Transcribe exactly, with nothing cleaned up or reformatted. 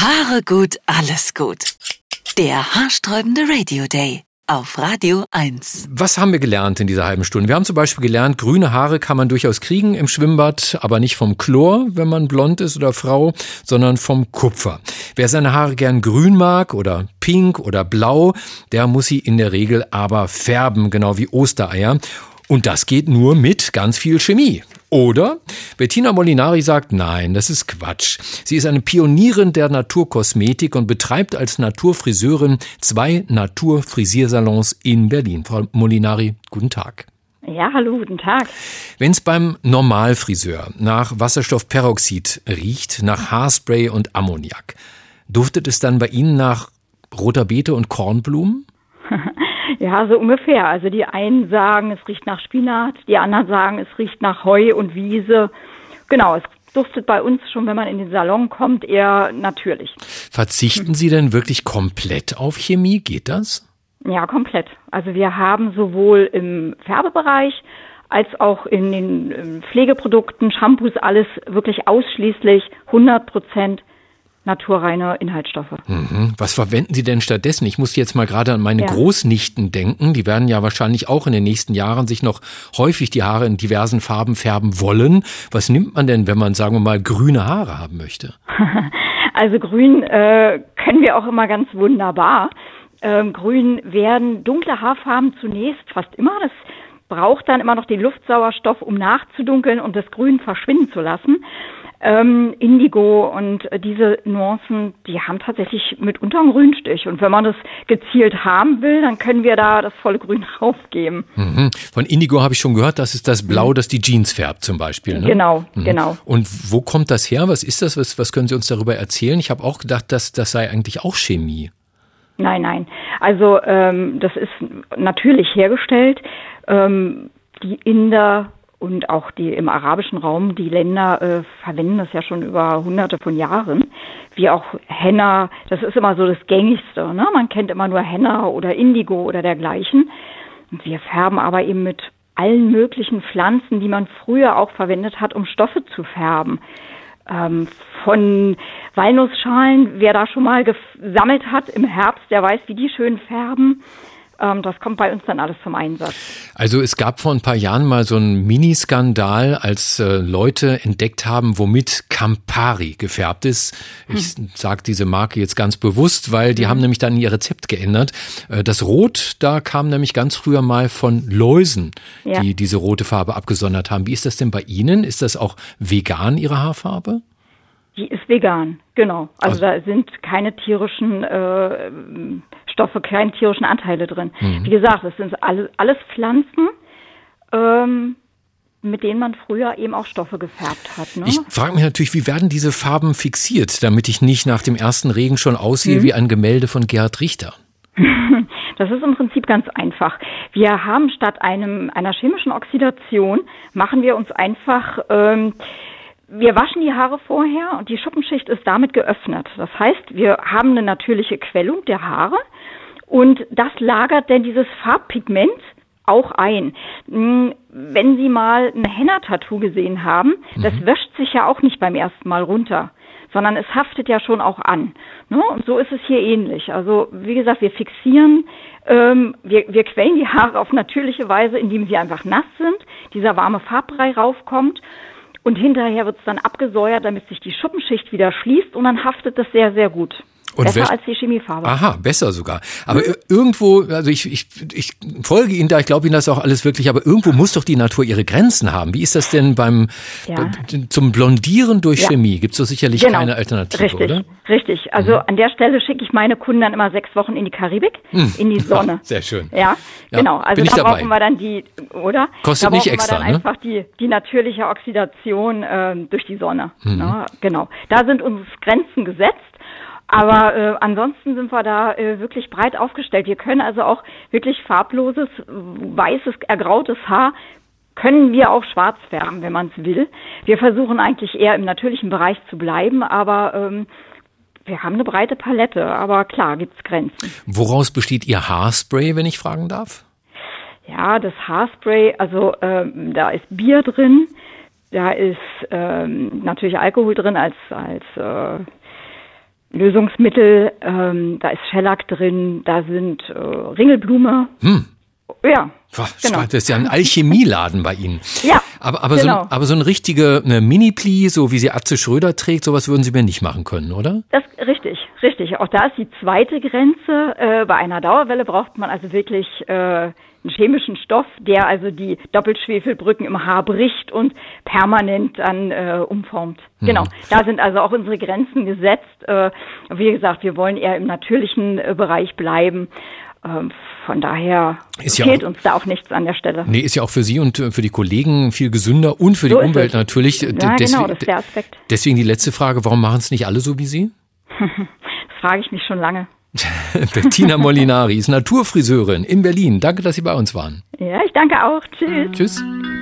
Haare gut, alles gut. Der haarsträubende Radio Day auf Radio eins. Was haben wir gelernt in dieser halben Stunde? Wir haben zum Beispiel gelernt, grüne Haare kann man durchaus kriegen im Schwimmbad, aber nicht vom Chlor, wenn man blond ist oder Frau, sondern vom Kupfer. Wer seine Haare gern grün mag oder pink oder blau, der muss sie in der Regel aber färben, genau wie Ostereier. Und das geht nur mit ganz viel Chemie. Oder Bettina Molinari sagt, nein, das ist Quatsch. Sie ist eine Pionierin der Naturkosmetik und betreibt als Naturfriseurin zwei Naturfrisiersalons in Berlin. Frau Molinari, guten Tag. Ja, hallo, guten Tag. Wenn es beim Normalfriseur nach Wasserstoffperoxid riecht, nach Haarspray und Ammoniak, duftet es dann bei Ihnen nach roter Beete und Kornblumen? Ja, so ungefähr. Also die einen sagen, es riecht nach Spinat, die anderen sagen, es riecht nach Heu und Wiese. Genau, es duftet bei uns schon, wenn man in den Salon kommt, eher natürlich. Verzichten Sie denn wirklich komplett auf Chemie? Geht das? Ja, komplett. Also wir haben sowohl im Färbebereich als auch in den Pflegeprodukten, Shampoos, alles wirklich ausschließlich hundert Prozent naturreine Inhaltsstoffe. Mhm. Was verwenden Sie denn stattdessen? Ich muss jetzt mal gerade an meine ja. Großnichten denken. Die werden ja wahrscheinlich auch in den nächsten Jahren sich noch häufig die Haare in diversen Farben färben wollen. Was nimmt man denn, wenn man, sagen wir mal, grüne Haare haben möchte? Also grün äh, können wir auch immer ganz wunderbar. Ähm, grün werden dunkle Haarfarben zunächst fast immer. Das braucht dann immer noch den Luftsauerstoff, um nachzudunkeln und das Grün verschwinden zu lassen. Ähm, Indigo und äh, diese Nuancen, die haben tatsächlich mitunter einen Grünstich. Und wenn man das gezielt haben will, dann können wir da das volle Grün draufgeben. Mhm. Von Indigo habe ich schon gehört, das ist das Blau, das die Jeans färbt zum Beispiel. Ne? Genau, mhm. genau. Und wo kommt das her? Was ist das? Was, was können Sie uns darüber erzählen? Ich habe auch gedacht, dass das sei eigentlich auch Chemie. Nein, nein. Also ähm, das ist natürlich hergestellt. Ähm, die Inder und auch die im arabischen Raum, die Länder äh, verwenden das ja schon über hunderte von Jahren. Wie auch Henna, das ist immer so das Gängigste. Ne? Man kennt immer nur Henna oder Indigo oder dergleichen. Und wir färben aber eben mit allen möglichen Pflanzen, die man früher auch verwendet hat, um Stoffe zu färben. Ähm, von Walnussschalen, wer da schon mal gesammelt hat im Herbst, der weiß, wie die schön färben. Das kommt bei uns dann alles zum Einsatz. Also es gab vor ein paar Jahren mal so einen Miniskandal, als äh, Leute entdeckt haben, womit Campari gefärbt ist. Ich hm. sage diese Marke jetzt ganz bewusst, weil die hm. haben nämlich dann ihr Rezept geändert. Äh, das Rot, da kam nämlich ganz früher mal von Läusen, ja. die diese rote Farbe abgesondert haben. Wie ist das denn bei Ihnen? Ist das auch vegan, Ihre Haarfarbe? Die ist vegan, genau. Also, also da sind keine tierischen äh, Stoffe, keine tierischen Anteile drin. Mhm. Wie gesagt, das sind alles, alles Pflanzen, ähm, mit denen man früher eben auch Stoffe gefärbt hat. Ne? Ich frage mich natürlich, wie werden diese Farben fixiert, damit ich nicht nach dem ersten Regen schon aussehe mhm. wie ein Gemälde von Gerhard Richter? Das ist im Prinzip ganz einfach. Wir haben statt einem einer chemischen Oxidation, machen wir uns einfach... Ähm, Wir waschen die Haare vorher und die Schuppenschicht ist damit geöffnet. Das heißt, wir haben eine natürliche Quellung der Haare und das lagert denn dieses Farbpigment auch ein. Wenn Sie mal ein Henna-Tattoo gesehen haben, mhm. das wäscht sich ja auch nicht beim ersten Mal runter, sondern es haftet ja schon auch an. Und so ist es hier ähnlich. Also wie gesagt, wir fixieren, ähm, wir, wir quellen die Haare auf natürliche Weise, indem sie einfach nass sind, dieser warme Farbbrei raufkommt. Und hinterher wird es dann abgesäuert, damit sich die Schuppenschicht wieder schließt und dann haftet das sehr, sehr gut. Und besser wer, als die Chemiefarbe. Aha, besser sogar. Aber mhm. irgendwo, also ich, ich, ich folge Ihnen da, ich glaube Ihnen das auch alles wirklich, aber irgendwo muss doch die Natur ihre Grenzen haben. Wie ist das denn beim ja. b- zum Blondieren durch ja. Chemie? Gibt es doch sicherlich genau. keine Alternative, richtig. oder? Richtig, also mhm. an der Stelle schicke ich meine Kunden dann immer sechs Wochen in die Karibik, mhm. in die Sonne. Ja, sehr schön. Ja, ja genau. Also bin da ich brauchen wir dann die, oder? Kostet da nicht brauchen extra, wir dann ne? einfach die, die natürliche Oxidation äh, durch die Sonne. Mhm. Ne? Genau. Da sind uns Grenzen gesetzt. Aber äh, ansonsten sind wir da äh, wirklich breit aufgestellt. Wir können also auch wirklich farbloses, weißes, ergrautes Haar können wir auch schwarz färben, wenn man es will. Wir versuchen eigentlich eher im natürlichen Bereich zu bleiben, aber ähm, wir haben eine breite Palette. Aber klar, gibt's Grenzen. Woraus besteht Ihr Haarspray, wenn ich fragen darf? Ja, das Haarspray, also ähm, da ist Bier drin, da ist ähm, natürlich Alkohol drin als als äh, Lösungsmittel, ähm, da ist Shellac drin, da sind äh, Ringelblume. Hm. Ja, Boah, genau. Das ist ja ein Alchemieladen bei Ihnen. Ja, aber, aber, genau. so, aber so eine richtige eine Mini-Pli, so wie sie Atze Schröder trägt, sowas würden Sie mir nicht machen können, oder? Das richtig, richtig. Auch da ist die zweite Grenze. Äh, bei einer Dauerwelle braucht man also wirklich äh, einen chemischen Stoff, der also die Doppelschwefelbrücken im Haar bricht und permanent dann äh, umformt. Hm. Genau, da sind also auch unsere Grenzen gesetzt. Äh, wie gesagt, wir wollen eher im natürlichen äh, Bereich bleiben. Von daher ist ja fehlt auch, uns da auch nichts an der Stelle. Nee, ist ja auch für Sie und für die Kollegen viel gesünder und für die so Umwelt es. natürlich. Ja, deswegen, genau, das ist der Aspekt. Deswegen die letzte Frage, warum machen es nicht alle so wie Sie? Das frage ich mich schon lange. Bettina Molinari ist Naturfriseurin in Berlin. Danke, dass Sie bei uns waren. Ja, ich danke auch. Tschüss. Tschüss.